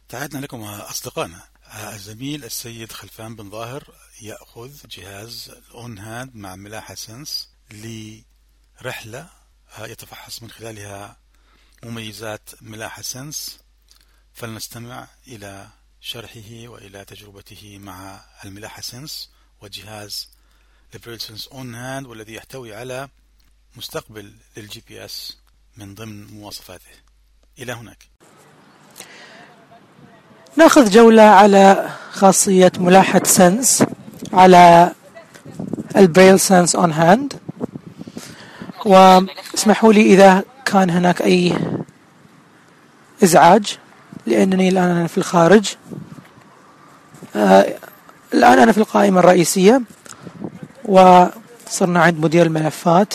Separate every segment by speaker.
Speaker 1: تعهدنا لكم أصدقائنا. الزميل السيد خلفان بن ظاهر يأخذ جهاز الأون هاند مع ملاحة سنس لرحلة يتفحص من خلالها مميزات ملاحة سنس، فلنستمع إلى شرحه وإلى تجربته مع الملاحة سنس وجهاز البريل سنس أون هاند، والذي يحتوي على مستقبل للجي بي اس من ضمن مواصفاته. إلى هناك
Speaker 2: ناخذ جولة على خاصية ملاحة سنس على البريل سنس أون هاند، واسمحوا لي إذا كان هناك أي إزعاج لأنني الآن أنا في الخارج. الآن أنا في القائمة الرئيسية وصرنا عند مدير الملفات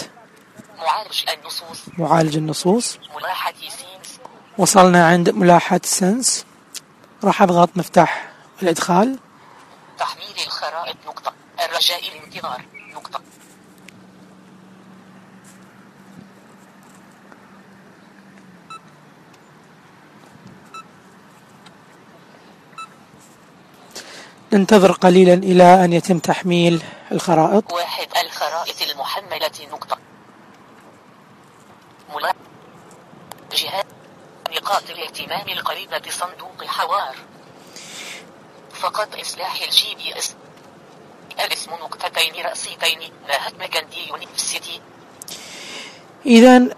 Speaker 2: معالج النصوص. وصلنا عند ملاحة سنس، راح أضغط مفتاح الإدخال.
Speaker 3: تحميل الخرائط نقطة، الرجاء الانتظار نقطة.
Speaker 2: ننتظر قليلا إلى أن يتم تحميل الخرائط.
Speaker 3: 1 الخرائط المحملة نقطة. جهات نقاط الاهتمام القريبة صندوق حوار. فقط إصلاح الجي بي اس. الاسم نقطتين رأسيتين مهاتما غاندي يونيفرسيتي.
Speaker 2: إذن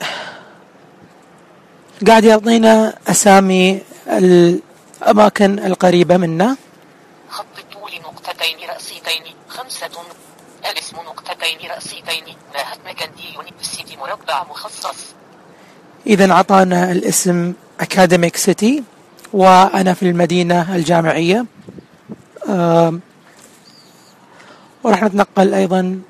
Speaker 2: قاعد يعطينا أسامي الأماكن القريبة منا.
Speaker 3: خط الطول نقطتين رأسيتين 5. الاسم نقطتين رأسيتين مهاتما غاندي يونيفرسيتي مربع مخصص.
Speaker 2: إذن عطانا الاسم أكاديميك سيتي وأنا في المدينة الجامعية. ورح نتنقل أيضا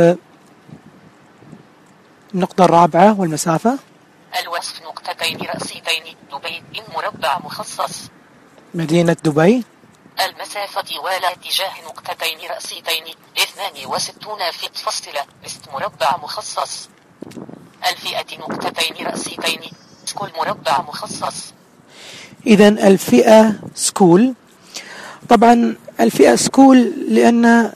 Speaker 2: بالنقطة الرابعة والمسافة.
Speaker 3: الوصف نقطتين رأسيتين دبي مربع مخصص.
Speaker 2: مدينة دبي.
Speaker 3: المسافة والاتجاه نقطتين رأسيتين 62 فيت فاصلة است مربع مخصص. الفئة نقطتين رأسيتين سكول مربع مخصص.
Speaker 2: إذن الفئة سكول، طبعا الفئة سكول لأن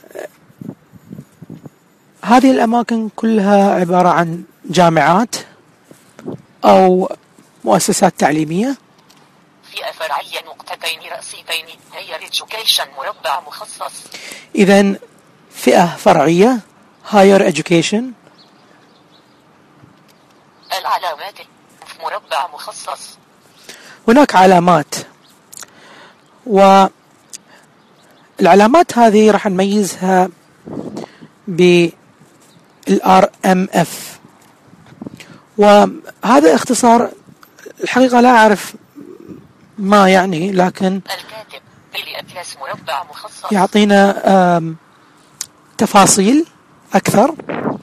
Speaker 2: هذه الأماكن كلها عبارة عن جامعات أو مؤسسات تعليمية.
Speaker 3: فئة فرعية نقطتين رأسيتين هاير إديوكيشن مربع مخصص.
Speaker 2: إذن فئة فرعية هاير إديوكيشن.
Speaker 3: العلامات مربع مخصص.
Speaker 2: هناك علامات، والعلامات هذه راح نميزها بالRMF، وهذا اختصار الحقيقة لا أعرف ما يعني، لكن
Speaker 3: الكاتب بالأتلس مربع مخصص
Speaker 2: يعطينا تفاصيل أكثر.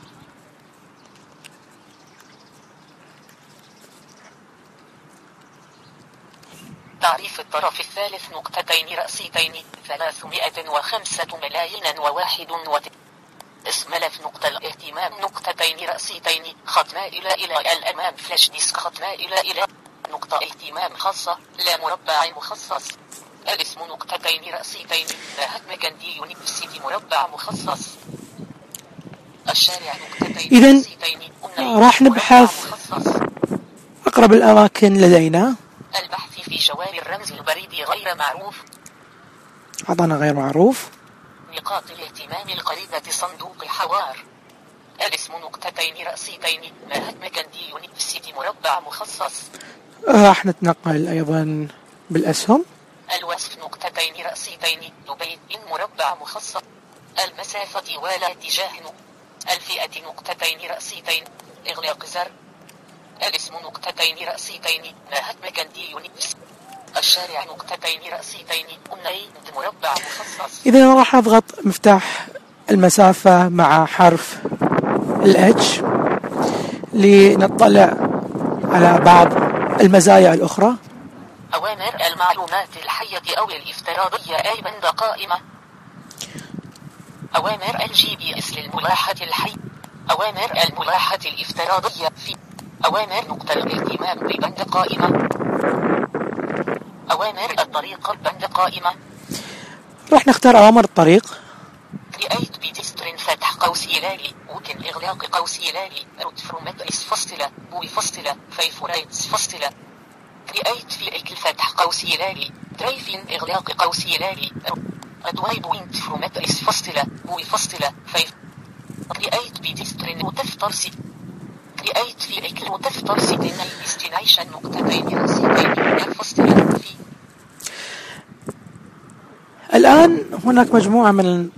Speaker 3: تعريف الطرف الثالث نقطتين رأسيتين 305 ملايين وواحد اسم ملف نقطة الاهتمام نقطتين رأسيتين ختمة إلى الأمام فلاش ديسك ختمة إلى نقطة اهتمام خاصة لا مربع مخصص. الاسم نقطتين رأسيتين مهاتما غاندي يونيفرسيتي مربع مخصص. الشارع نقطتين رأسيتين
Speaker 2: راح نبحث أقرب الأماكن لدينا.
Speaker 3: البحث في جوال الرمز البريدي غير معروف.
Speaker 2: عطانا غير معروف.
Speaker 3: نقاط الاهتمام القريبة صندوق حوار. الاسم نقطتين رأسيتين مهاتما غاندي يونيفرسيتي مربع مخصص.
Speaker 2: راح نتنقل أيضا بالأسهم.
Speaker 3: الوصف نقطتين رأسيتين دبي مربع مخصص. المسافة والاتجاه الفئة نقطتين رأسيتين إغلاق زر. الاسم نقطتين رأسيتين مهاتما غاندي يونيفرسيتي. الشارع نقطتين رأسيتين مربع مخصص.
Speaker 2: إذا راح أضغط مفتاح المسافة مع حرف الH لنطلع على بعض المزايا الأخرى.
Speaker 3: أوامر المعلومات الحية أو الافتراضية أيضا قائمة. أوامر الجي بي اس للملاحة الحية. أوامر الملاحة الافتراضية في أوامر نقطة الاهتمام ببند قائمة. أوامر الطريق بند قائمة.
Speaker 2: راح نختار أوامر الطريق.
Speaker 3: create بدستر فتح قوس يلالي ممكن إغلاق قوس يلالي root from address فاصلة بوي فاصلة فيفوريتس فاصلة create في إكل فتح قوس يلالي driving إغلاق قوس يلالي أدواي بوينت from address فاصلة بوي فاصلة فيف create بدستر وتفتر سي create في إكل وتفتر سيتين destination نقطتين رأسيتين فاصلة في.
Speaker 2: الآن هناك مجموعة من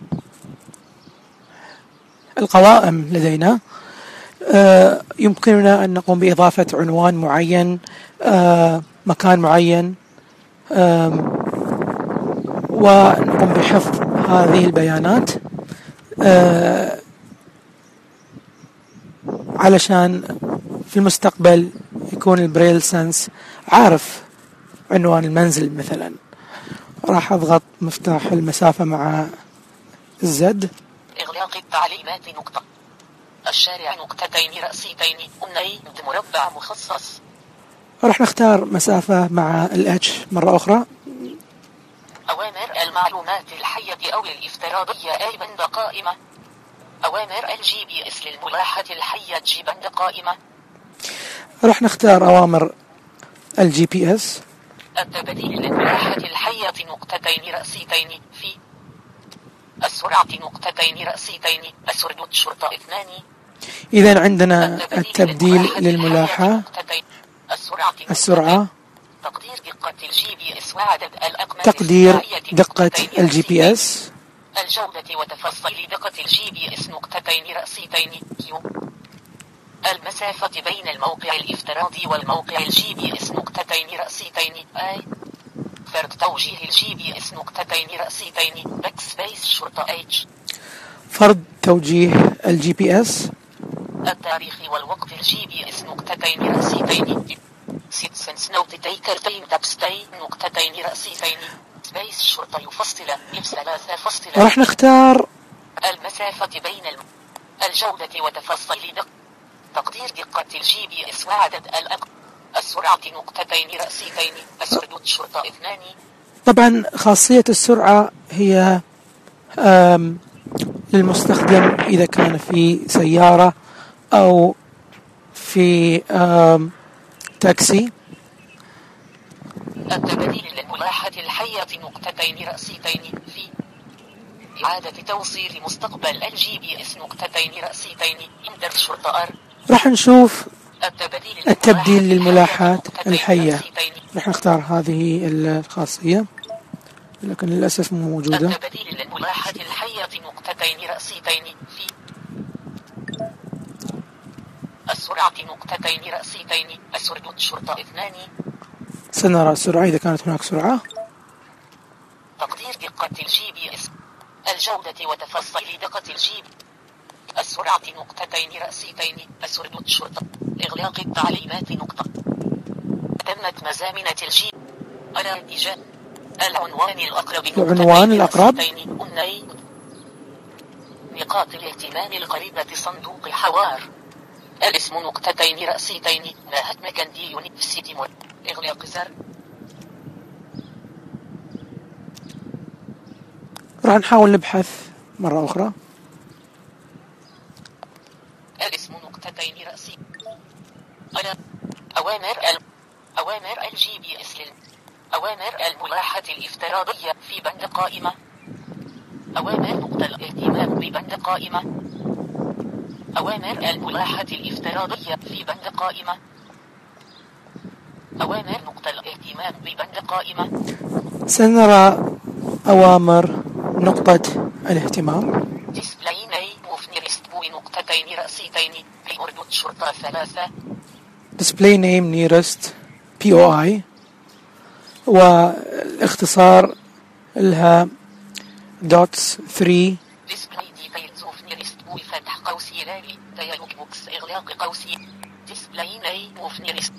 Speaker 2: القوائم لدينا، يمكننا أن نقوم بإضافة عنوان معين، مكان معين، ونقوم بحفظ هذه البيانات علشان في المستقبل يكون البريل سنس عارف عنوان المنزل مثلا. راح أضغط مفتاح المسافة مع الزد.
Speaker 3: إغلاق التعليمات نقطة. الشارع نقطتين رأسيتين أنيد مربع مخصص.
Speaker 2: راح نختار مسافة مع الاتش مرة أخرى.
Speaker 3: أوامر المعلومات الحية أو الافتراضية أي بند قائمة. أوامر الGPS للملاحة الحية G بند قائمة.
Speaker 2: راح نختار أوامر الGPS.
Speaker 3: التبديل للملاحة الحية نقطتين رأسيتين في. السرعة نقطتين رأسيتين أسرد شرطة 2.
Speaker 2: إذن عندنا التبديل للملاحة، السرعة،
Speaker 3: تقدير دقة الGPS وعدد الأقمار،
Speaker 2: تقدير دقة الGPS،
Speaker 3: الجودة وتفاصيل دقة الGPS نقطتين رأسيتين Q. المسافة بين الموقع الافتراضي والموقع الGPS نقطتين رأسيتين I. فرد توجيه الGPS نقطتين رأسيتين باك سبيس شرطة H.
Speaker 2: فرد توجيه الGPS.
Speaker 3: التاريخ والوقت الGPS نقطتين رأسيتين سيتسنس نوت تيكر تيم تابستين نقطتين رأسيتين سبيس شرطة يفصل F3 فصل.
Speaker 2: راح نختار
Speaker 3: المسافة بين الجودة وتفاصيل دقة، تقدير دقة الGPS وعدد السرعة نقطتين رأسيتين أسرد شرطة 2.
Speaker 2: طبعا خاصية السرعة هي للمستخدم إذا كان في سيارة أو في تاكسي.
Speaker 3: التبديل للملاحة الحية نقطتين رأسيتين في. إعادة توصيل مستقبل الGPS نقطتين رأسيتين إندر شرطة R.
Speaker 2: راح نشوف التبديل للملاحات الحية. راح نختار هذه الخاصية لكن للأسف مو موجودة.
Speaker 3: التبديل للملاحة الحية نقطتين رأسيتين في. السرعة نقطتين رأسيتين أسرد شرطة 2.
Speaker 2: سنرى السرعة إذا كانت هناك سرعة.
Speaker 3: تقدير دقة الGPS، الجودة وتفاصيل دقة السرعة نقطتين رأسيتين أسرد شرطة. إغلاق التعليمات نقطة. تمت مزامنة الاتجاه. العنوان الأقرب
Speaker 2: العنوان الأقرب.
Speaker 3: نقاط الاهتمام القريبة صندوق حوار. الاسم نقطتين رأسيتين ماهاتما غاندي يونيفرسيتي مول. إغلاق زر.
Speaker 2: راح نحاول نبحث مرة أخرى.
Speaker 3: الاسم نقطتين رأسي. أوامر الGPS أوامر الملاحة الافتراضية في بند قائمة. أوامر نقطة الاهتمام ببند قائمة. أوامر الملاحة الافتراضية في بند قائمة. أوامر نقطة الاهتمام ببند قائمة.
Speaker 2: سنرى أوامر نقطة الاهتمام.
Speaker 3: ديسبلاي نيم اوف نيرست بوي نقطتين رأسيتين بأردود شرطة 3.
Speaker 2: display name nearest POI، والاختصار لها dots 3.
Speaker 3: display details of nearest بوي فتح قوس يلالي dialog box إغلاق قوس display name of nearest.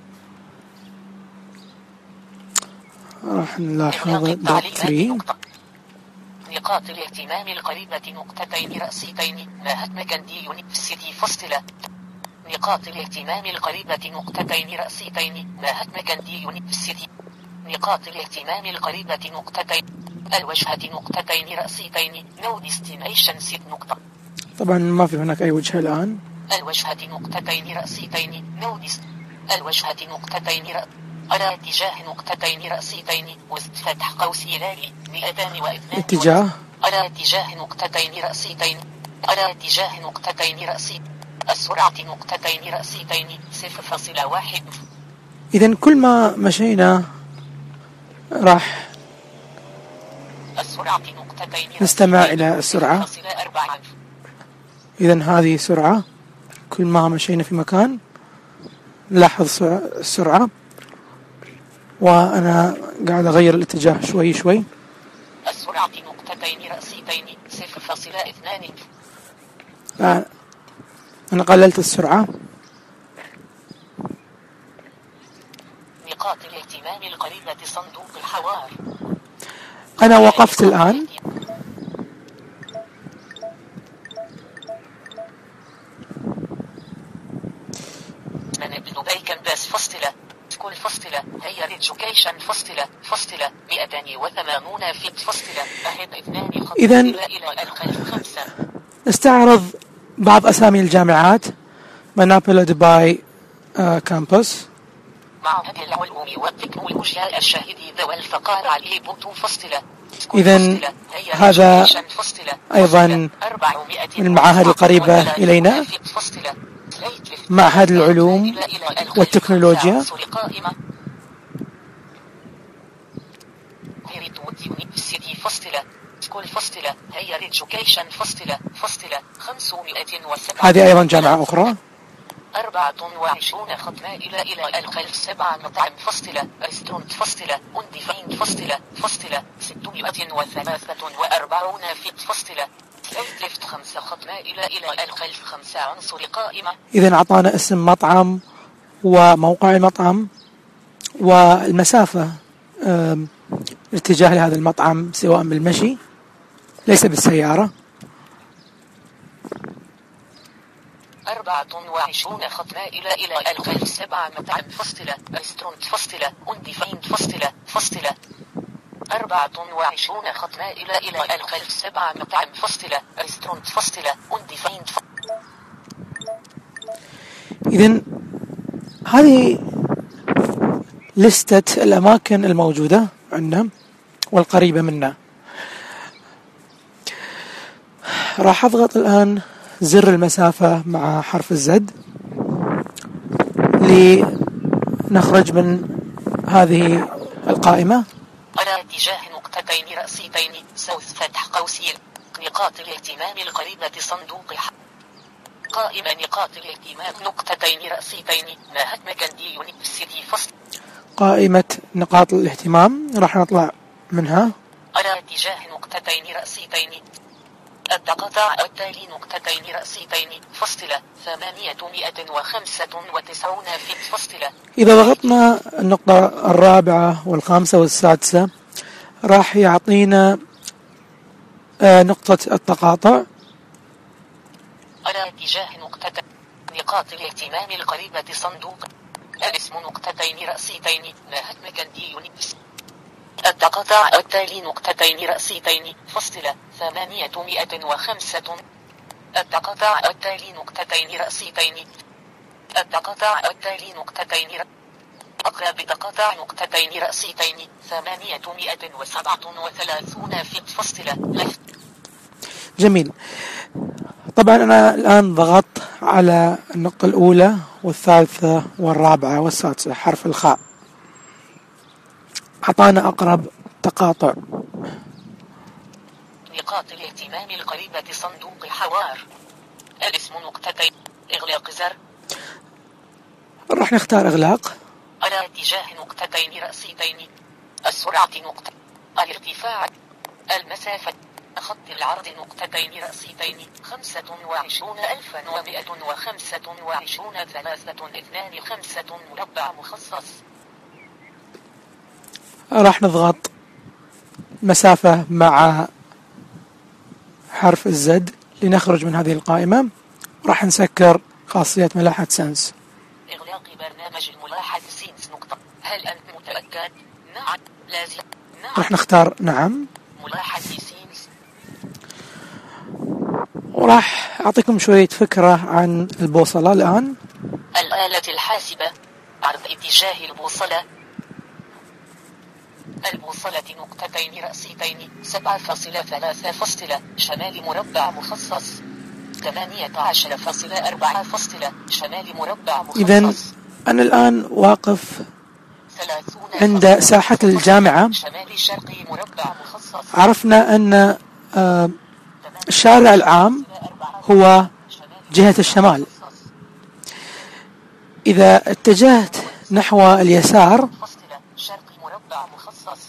Speaker 2: راح نلاحظ dot 3.
Speaker 3: نقاط الاهتمام القريبة نقطتين رأسيتين ماهاتما غاندي يونيفرسيتي فاصلة. نقاط الاهتمام القريبة نقطتين رأسيتين ماهاتما غاندي يونيفرسيتي. نقاط الاهتمام القريبة نقطتين. الوجهة نقطتين رأسيتين. نو ديستنيشن ست نقطة.
Speaker 2: طبعا ما في هناك أي وجهة الآن.
Speaker 3: الوجهة نقطتين رأسيتين. نو ديست. الوجهة نقطتين على اتجاه نقطتين رأسيتين. وسط فتح قوس هلالي 202.
Speaker 2: اتجاه.
Speaker 3: على اتجاه نقطتين رأسيتين. على اتجاه نقطتين رأسي. السرعة نقطتين رأسيتين 0.1.
Speaker 2: إذن كل ما مشينا راح
Speaker 3: السرعة نقطتين
Speaker 2: نستمع إلى السرعة. إذن هذه سرعة. كل ما مشينا في مكان نلاحظ السرعة، وأنا قاعد أغير الاتجاه شوي شوي.
Speaker 3: السرعة نقطتين رأسيتين 0.2.
Speaker 2: أنا قللت السرعة.
Speaker 3: نقاط الاهتمام القريبة صندوق الحوار.
Speaker 2: أنا وقفت الآن.
Speaker 3: من دبي كامباس فاصلة. كل فاصلة. هي ريدجوكيشن فاصلة 280 فيت فاصلة. أهد 2 خط
Speaker 2: إذن
Speaker 3: إلى الخلف 5.
Speaker 2: نستعرض بعض أسامي الجامعات. منابل دبي كامبوس.
Speaker 3: معهد العلوم والتكنولوجيا الشاهدي ذوي الفقار علي بوتو فاصلة.
Speaker 2: إذن هذا أيضا من المعاهد القريبة إلينا. معهد العلوم والتكنولوجيا. هذه أيضا جامعة أخرى.
Speaker 3: 24 خطمة إلى الخلف 7 مطعم فاصلة. ريستورانت فاصلة. أندفين فاصلة 643 فيت فاصلة. ليفت 5 خطمة إلى الخلف 5 عنصر قائمة.
Speaker 2: إذن أعطانا اسم مطعم وموقع المطعم والمسافة الاتجاه لهذا المطعم سواء بالمشي ليس بالسيارة.
Speaker 3: 24 خطمة إلى الخلف 7 مطعم فاصلة. ريستورانت فاصلة. أندفين فاصلة 24 خطمة إلى الخلف 7 مطعم فاصلة. ريستورانت فاصلة. أندفين
Speaker 2: إذن هذه لستة الأماكن الموجودة عندنا والقريبة منا. راح أضغط الآن زر المسافة مع حرف الزد لنخرج من هذه القائمة.
Speaker 3: على اتجاه نقطتين رأسيتين سوث فتح قوسين. نقاط الاهتمام القريبة صندوق قائمة نقاط الاهتمام نقطتين رأسيتين. مهاتما غاندي يونيفرسيتي فصل.
Speaker 2: قائمة نقاط الاهتمام راح نطلع منها.
Speaker 3: على اتجاه نقطتين رأسيتين. التقاطع التالي نقطتين رأسيتين فاصلة 895 فيت فاصلة.
Speaker 2: إذا ضغطنا النقطة الرابعة والخامسة والسادسة راح يعطينا نقطة التقاطع.
Speaker 3: على اتجاه نقاط الاهتمام القريبة صندوق الاسم نقطتين رأسيتين. مهاتما غاندي يونيفرسيتي. التقاطع التالي نقطتين رأسيتين فاصلة 805. التقاطع التالي نقطتين رأسيتين. التقاطع التالي نقطتين أقرب تقاطع نقطتين رأسيتين 837 فيت فاصلة.
Speaker 2: جميل. طبعا أنا الآن ضغطت على النقطة الأولى والثالثة والرابعة والسادسة حرف الخاء. أعطانا أقرب تقاطع.
Speaker 3: نقاط الاهتمام القريبة صندوق الحوار. الاسم نقطتين. إغلاق زر.
Speaker 2: راح نختار إغلاق.
Speaker 3: على اتجاه نقطتين رأسيتين. السرعة نقطة. الارتفاع. المسافة. خط العرض نقطتين رأسيتين 25,125 325 مربع مخصص.
Speaker 2: راح نضغط مسافة مع حرف الزد لنخرج من هذه القائمة. راح نسكر خاصية ملاحة سنس.
Speaker 3: إغلاق برنامج الملاحة سينس نقطة. هل أنت متأكد؟ نعم. لازم. نعم.
Speaker 2: راح نختار نعم،
Speaker 3: ملاحظ سينس.
Speaker 2: وراح أعطيكم شوية فكرة عن البوصلة الآن.
Speaker 3: الآلة الحاسبة. عرض اتجاه البوصلة. البوصلة نقطتين رأسيتين 7.3 شمال مربع مخصص 18.4 شمال مربع مخصص.
Speaker 2: إذن أنا الآن واقف
Speaker 3: 30
Speaker 2: عند ساحة الجامعة.
Speaker 3: شمال شرقي مربع مخصص.
Speaker 2: عرفنا أن الشارع العام هو جهة الشمال. إذا اتجهت نحو اليسار
Speaker 3: شرقي مربع مخصص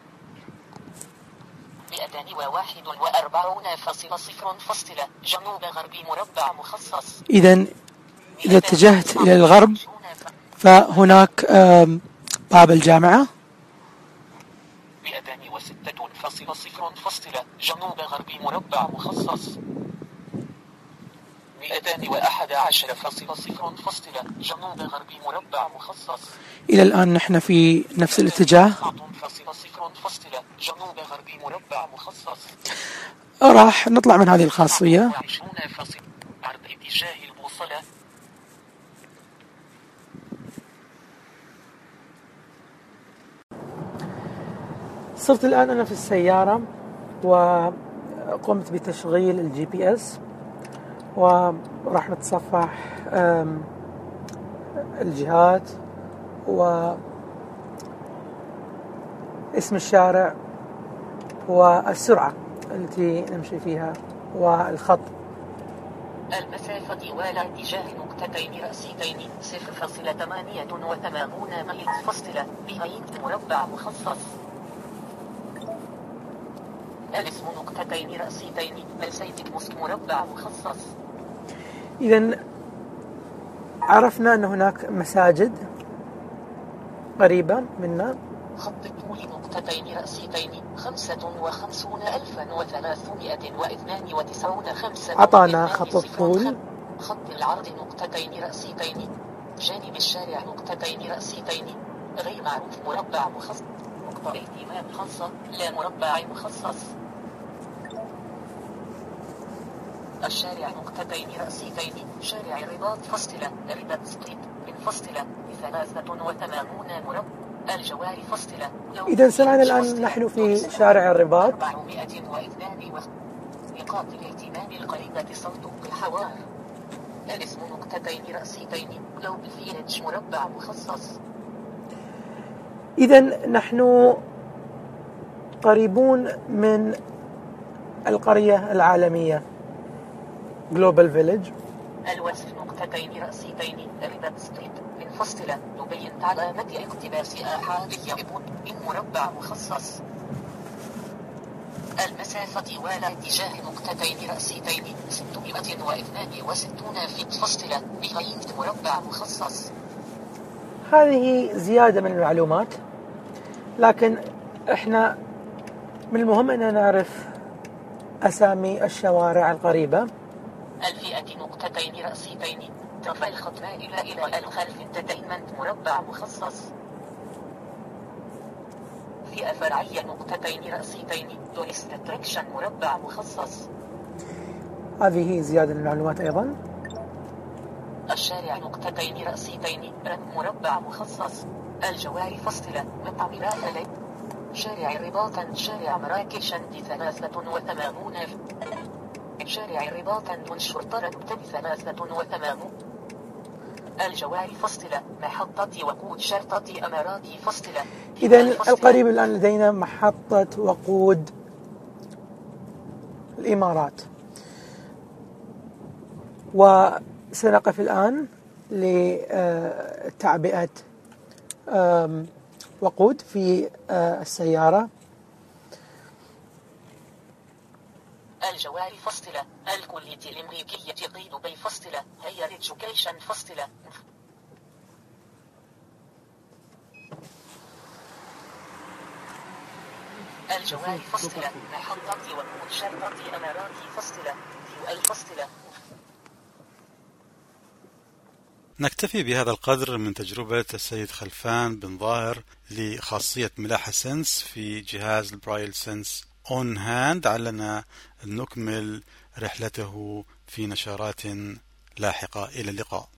Speaker 3: 241.0 جنوب غربي مربع مخصص.
Speaker 2: إذا اتجهت إلى الغرب فهناك باب الجامعة
Speaker 3: 206.0 جنوب غربي مربع مخصص 211.0 جنوب غربي مربع مخصص.
Speaker 2: إلى الآن نحن في نفس الاتجاه.
Speaker 3: 0.0 جنوب غربي مربع مخصص.
Speaker 2: راح نطلع من هذه الخاصية.
Speaker 3: عرض اتجاه البوصلة.
Speaker 2: صرت الآن أنا في السيارة وقمت بتشغيل الجي بي اس، وراح نتصفح الجهات واسم الشارع والسرعة التي نمشي فيها والخط.
Speaker 3: المسافة طوال اتجاه نقطتين رأسيتين 0.88 ميل فاصلة بهين مربع مخصص. الاسم نقطتين رأسيتين مرسيدس موسك مربع مخصص.
Speaker 2: إذن عرفنا أن هناك مساجد قريبة منا.
Speaker 3: خط طول نقطتين رأسيتين 55,392
Speaker 2: أعطانا خط الطول.
Speaker 3: خط العرض نقطتين رأسيتين جانب الشارع نقطتين رأسيتين غير معروف مربع مخصص. نقطة اهتمام خاصة لا مربع مخصص. الشارع نقطتين رأسيتين شارع الرباط فاصلة رباط ستريت منفصلة 83 مربع. الجواري فاصلة.
Speaker 2: إذا سمعنا الآن نحن في شارع الرباط
Speaker 3: 402 نقاط الاهتمام القريبة صندوق الحوار. الاسم نقطتين رأسيتين جلوبال فيليج مربع مخصص.
Speaker 2: إذا نحن قريبون من القرية العالمية جلوبال فيليج.
Speaker 3: الوصف نقطتين رأسيتين رباط ستريت منفصلة يبين علامة اقتباس أحاديث إن مربع مخصص. المسافة طوال اتجاه نقطتين رأسيتين 662 فيت فاصلة بهين مربع مخصص.
Speaker 2: هذه زيادة من المعلومات، لكن احنا من المهم أن نعرف أسامي الشوارع القريبة.
Speaker 3: الفئة نقطتين رأسيتين ترفع الخط مائلة إلى الخلف انترتينمنت مربع مخصص. فئة فرعية نقطتين رأسيتين تورست اتراكشن مربع مخصص.
Speaker 2: هذه زيادة من المعلومات أيضا.
Speaker 3: الشارع نقطتين رأسيتين رن مربع مخصص. الجواري فاصلة مطعم راهلي. شارع الرباط شارع مراكش 83 شارع الرباط والشرطة 83. الجواري فاصلة محطة وقود شرطة أمارات فاصلة.
Speaker 2: إذن القريب الآن لدينا محطة وقود الإمارات، وسنقف الآن لتعبئة وقود في السيارة.
Speaker 3: الجواري فاصلة الكلية الأمريكية قيد بي فاصلة هير إدجوكيشن فاصلة. الجواري فاصلة محطة وقود شرطة أمارات فاصلة UL فاصلة.
Speaker 1: نكتفي بهذا القدر من تجربة السيد خلفان بن ظاهر لخاصية ملاحة سنس في جهاز البرايل سنس اون هاند. علنا نكمل رحلته في نشرات لاحقة. إلى اللقاء.